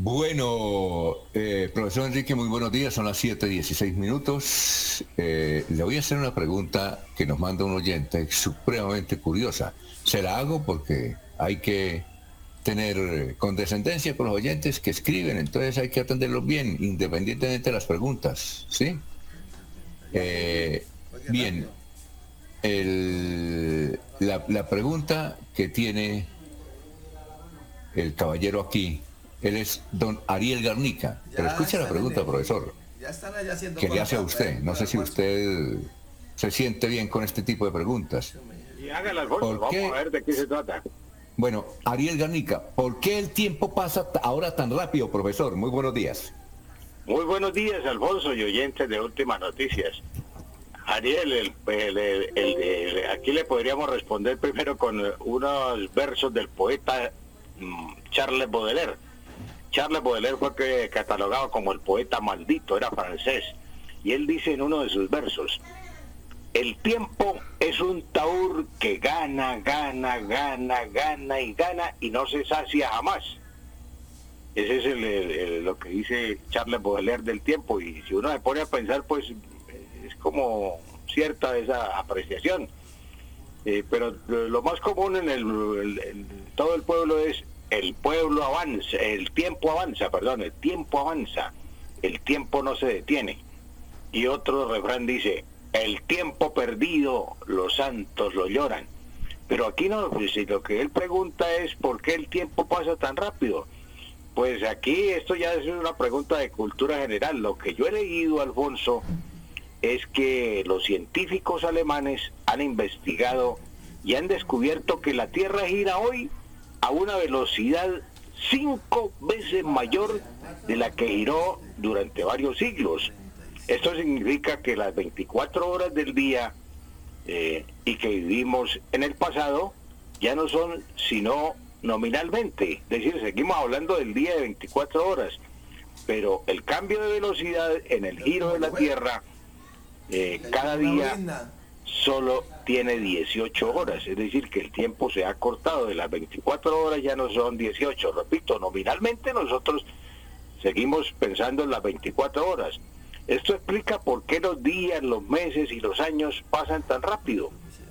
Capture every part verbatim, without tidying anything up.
Bueno, eh, profesor Enrique, muy buenos días, son las siete dieciséis minutos. Eh, le voy a hacer una pregunta que nos manda un oyente supremamente curiosa. Se la hago porque hay que tener condescendencia con los oyentes que escriben, entonces hay que atenderlos bien, independientemente de las preguntas, ¿sí? Eh, bien, el, la, la pregunta que tiene el caballero aquí, él es don Ariel Garnica, pero escucha la pregunta, profesor, que le hace a usted. No sé si usted se siente bien con este tipo de preguntas. Y hágala, Alfonso, vamos a ver de qué se trata. Bueno, Ariel Garnica, ¿por qué el tiempo pasa ahora tan rápido, profesor? Muy buenos días. Muy buenos días, Alfonso, y oyentes de Últimas Noticias. Ariel, el, el, el, el, aquí le podríamos responder primero con unos versos del poeta um, Charles Baudelaire. Charles Baudelaire fue que, catalogado como el poeta maldito, era francés, y él dice en uno de sus versos: el tiempo es un taur que gana, gana, gana, gana y gana y no se sacia jamás. Ese es el, el, el, lo que dice Charles Baudelaire del tiempo, y si uno se pone a pensar, pues es como cierta esa apreciación. Eh, pero lo más común en el, el, el, todo el pueblo es el pueblo avanza, el tiempo avanza, perdón, el tiempo avanza, el tiempo no se detiene. Y otro refrán dice: el tiempo perdido, los santos lo lloran. Pero aquí no, pues, lo que él pregunta es ¿por qué el tiempo pasa tan rápido? Pues aquí esto ya es una pregunta de cultura general. Lo que yo he leído, Alfonso, es que los científicos alemanes han investigado y han descubierto que la Tierra gira hoy a una velocidad cinco veces mayor de la que giró durante varios siglos. Esto significa que las veinticuatro horas del día eh, y que vivimos en el pasado ya no son sino nominalmente, es decir, seguimos hablando del día de veinticuatro horas, pero el cambio de velocidad en el giro de la Tierra eh, cada día solo tiene dieciocho horas, es decir, que el tiempo se ha cortado, de las veinticuatro horas ya no son dieciocho, repito, nominalmente nosotros seguimos pensando en las veinticuatro horas. Esto explica por qué los días, los meses y los años pasan tan rápido.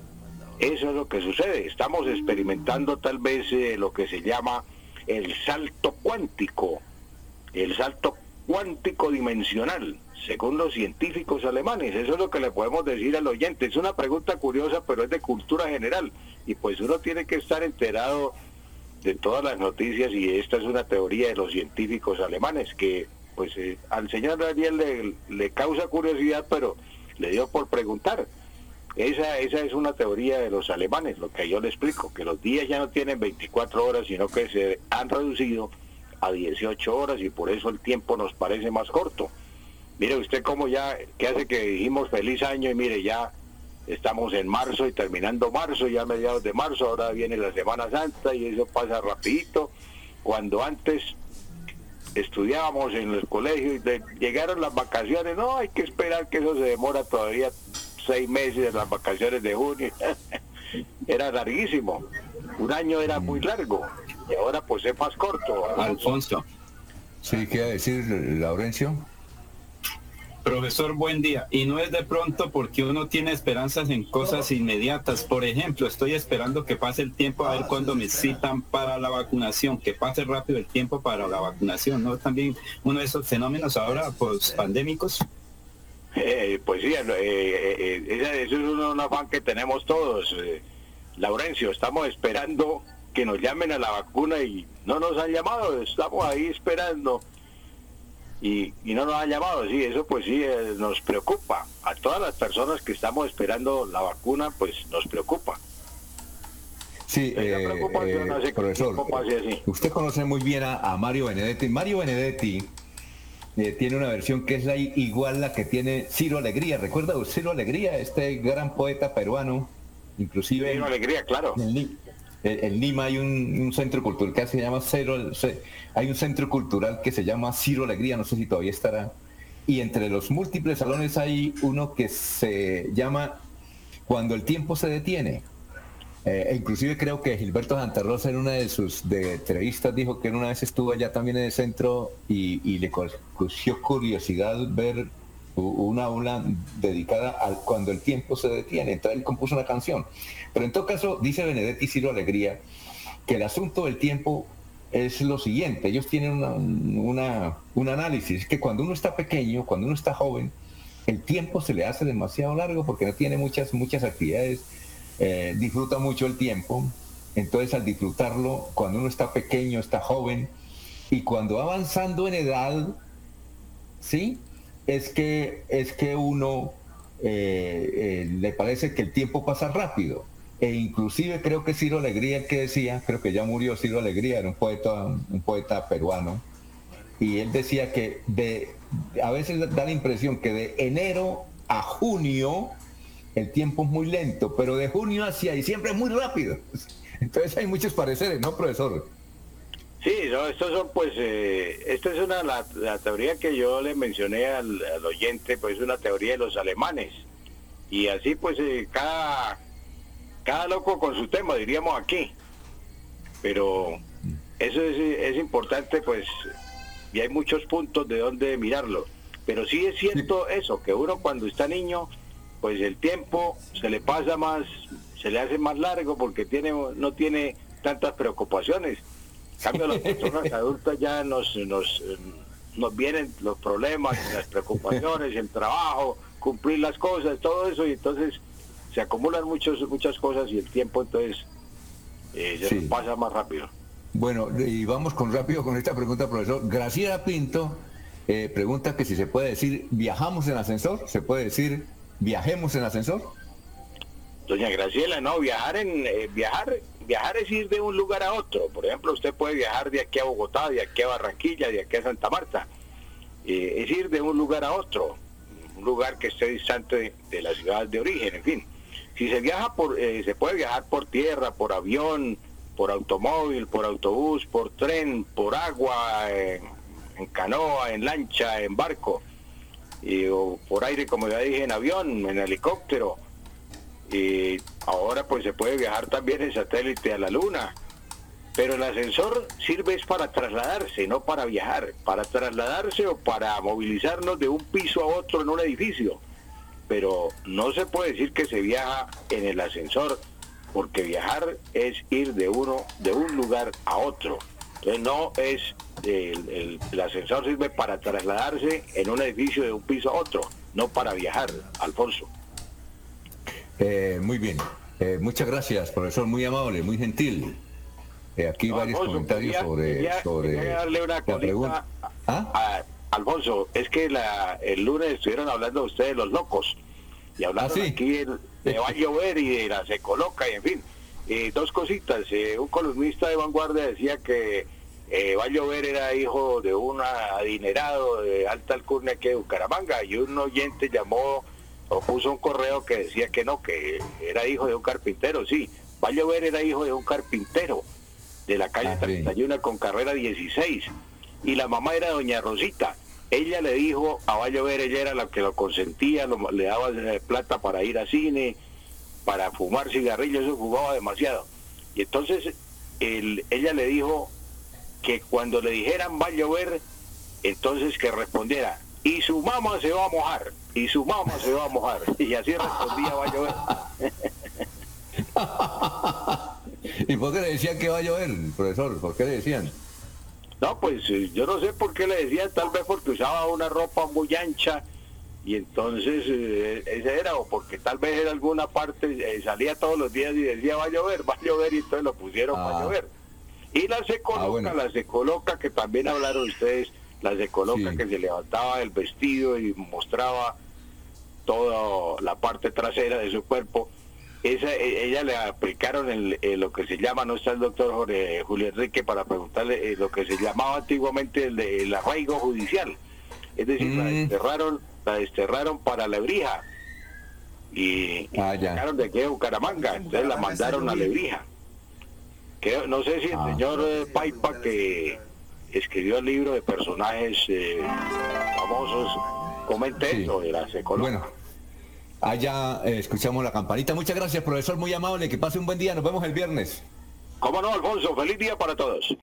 Eso es lo que sucede. Estamos experimentando tal vez eh, lo que se llama el salto cuántico, el salto cuántico dimensional, según los científicos alemanes. Eso es lo que le podemos decir al oyente. Es una pregunta curiosa, pero es de cultura general. Y pues uno tiene que estar enterado de todas las noticias, y esta es una teoría de los científicos alemanes que pues eh, al señor Daniel le, le causa curiosidad, pero le dio por preguntar. Esa, esa es una teoría de los alemanes, lo que yo le explico, que los días ya no tienen veinticuatro horas, sino que se han reducido a dieciocho horas, y por eso el tiempo nos parece más corto. Mire usted cómo ya, que hace que dijimos feliz año, y mire, ya estamos en marzo y terminando marzo, ya a mediados de marzo, ahora viene la Semana Santa y eso pasa rapidito. Cuando antes estudiábamos en el colegio y de, llegaron las vacaciones, no, hay que esperar que eso se demora todavía seis meses, las vacaciones de junio. Era larguísimo, un año era muy largo y ahora pues es más corto. Alfonso. Sí, ¿qué iba a decir, Laurencio? Profesor, buen día. Y no es de pronto porque uno tiene esperanzas en cosas inmediatas. Por ejemplo, estoy esperando que pase el tiempo a ver cuándo me citan para la vacunación, que pase rápido el tiempo para la vacunación, ¿no? También uno de esos fenómenos ahora post-pandémicos. Eh, pues sí, eh, eh, eh, eso es un, un afán que tenemos todos. Eh, Laurencio, estamos esperando que nos llamen a la vacuna y no nos han llamado, estamos ahí esperando. Y, y no nos han llamado, sí, eso pues sí eh, nos preocupa. A todas las personas que estamos esperando la vacuna, pues nos preocupa. Sí, eh, eh, no sé profesor, usted conoce muy bien a, a Mario Benedetti. Mario Benedetti eh, tiene una versión que es la igual la que tiene Ciro Alegría. ¿Recuerda Ciro Alegría, este gran poeta peruano? Inclusive Ciro Alegría, claro. En, en Lima hay un, un centro cultural que se llama Cero, hay un centro cultural que se llama Ciro Alegría, no sé si todavía estará, y entre los múltiples salones hay uno que se llama Cuando el tiempo se detiene. Eh, inclusive creo que Gilberto Santa Rosa en una de sus de entrevistas dijo que una vez estuvo allá también en el centro y, y le causó curiosidad ver una aula dedicada a cuando el tiempo se detiene. Entonces él compuso una canción. Pero en todo caso, dice Benedetti Ciro Alegría, que el asunto del tiempo es lo siguiente. Ellos tienen una, una, un análisis, que cuando uno está pequeño, cuando uno está joven, el tiempo se le hace demasiado largo porque no tiene muchas, muchas actividades, eh, disfruta mucho el tiempo. Entonces al disfrutarlo, cuando uno está pequeño, está joven, y cuando va avanzando en edad, ¿sí? Es que, es que uno eh, eh, le parece que el tiempo pasa rápido. E inclusive creo que Ciro Alegría el que decía, creo que ya murió Ciro Alegría, era un poeta, un poeta peruano, y él decía que de, a veces da la impresión que de enero a junio el tiempo es muy lento, pero de junio hacia diciembre es muy rápido. Entonces hay muchos pareceres, ¿no, profesor? Sí, no, estos son pues, eh, esta es una la, la teoría que yo le mencioné al, al oyente, pues es una teoría de los alemanes. Y así pues eh, cada, cada loco con su tema, diríamos aquí. Pero eso es, es importante pues, y hay muchos puntos de donde mirarlo. Pero sí es cierto eso, que uno cuando está niño, pues el tiempo se le pasa más, se le hace más largo porque tiene no tiene tantas preocupaciones. En cambio, las personas adultas ya nos, nos, nos vienen los problemas, las preocupaciones, el trabajo, cumplir las cosas, todo eso, y entonces se acumulan muchos, muchas cosas y el tiempo entonces eh, se sí. pasa más rápido. Bueno, y vamos con rápido con esta pregunta, profesor. Graciela Pinto eh, pregunta que si se puede decir viajamos en ascensor, ¿se puede decir viajemos en ascensor? Doña Graciela, no, viajar en eh, viajar viajar es ir de un lugar a otro. Por ejemplo, usted puede viajar de aquí a Bogotá, de aquí a Barranquilla, de aquí a Santa Marta. Eh, es ir de un lugar a otro, un lugar que esté distante de, de la ciudad de origen, en fin. Si se viaja por, eh, se puede viajar por tierra, por avión, por automóvil, por autobús, por tren, por agua, en, en canoa, en lancha, en barco, y, o por aire, como ya dije, en avión, en helicóptero. Y ahora pues se puede viajar también en satélite a la luna, pero el ascensor sirve es para trasladarse, no para viajar, para trasladarse o para movilizarnos de un piso a otro en un edificio, pero no se puede decir que se viaja en el ascensor, porque viajar es ir de uno de un lugar a otro. Entonces no es el, el, el ascensor sirve para trasladarse en un edificio de un piso a otro, no para viajar, Alfonso. Eh, muy bien, eh, muchas gracias, profesor, muy amable, muy gentil. Eh, aquí no, varios Alfonso, comentarios quería, sobre, quería, sobre quería darle una la pregunta. ¿Ah? A Alfonso, es que la, el lunes estuvieron hablando ustedes de los locos y hablaron ¿Ah, sí? aquí de, de Va a llover y de la se coloca y en fin. Eh, dos cositas, eh, un columnista de Vanguardia decía que eh, Va a llover era hijo de un adinerado de alta alcurnia que de Bucaramanga, y un oyente llamó o puso un correo que decía que no, que era hijo de un carpintero. Sí, Va a llover era hijo de un carpintero de la calle ah, treinta y uno con carrera dieciséis, y la mamá era doña Rosita. Ella le dijo a Va a llover, ella era la que lo consentía, lo, le daba plata para ir a cine, para fumar cigarrillos, eso fumaba demasiado. Y entonces el, ella le dijo que cuando le dijeran va a llover, entonces que respondiera, y su mamá se va a mojar, y su mamá se va a mojar. Y así respondía va a llover. ¿Y por qué le decían que va a llover, profesor? ¿Por qué le decían? No, pues yo no sé por qué le decían, tal vez porque usaba una ropa muy ancha, y entonces eh, ese era, o porque tal vez en alguna parte eh, salía todos los días y decía va a llover, va a llover, y entonces lo pusieron ah. va a llover. Y la se coloca, ah, bueno. la se coloca, que también hablaron ustedes, la se coloca sí. que se levantaba el vestido y mostraba toda la parte trasera de su cuerpo. Esa, ella le aplicaron el, el, lo que se llama, no está el doctor Jorge, Julio Enrique para preguntarle, eh, lo que se llamaba antiguamente el, el arraigo judicial. Es decir, mm. la desterraron, la desterraron para Lebrija y, y ah, sacaron de aquí de Bucaramanga, entonces la mandaron a Lebrija. Que, no sé si el ah. señor eh, Paipa, que escribió el libro de personajes eh, famosos, comente sí. esto de la secología. Bueno. allá eh, escuchamos la campanita. Muchas gracias, profesor, muy amable, que pase un buen día, nos vemos el viernes. ¿Cómo no, Alfonso? Feliz día para todos.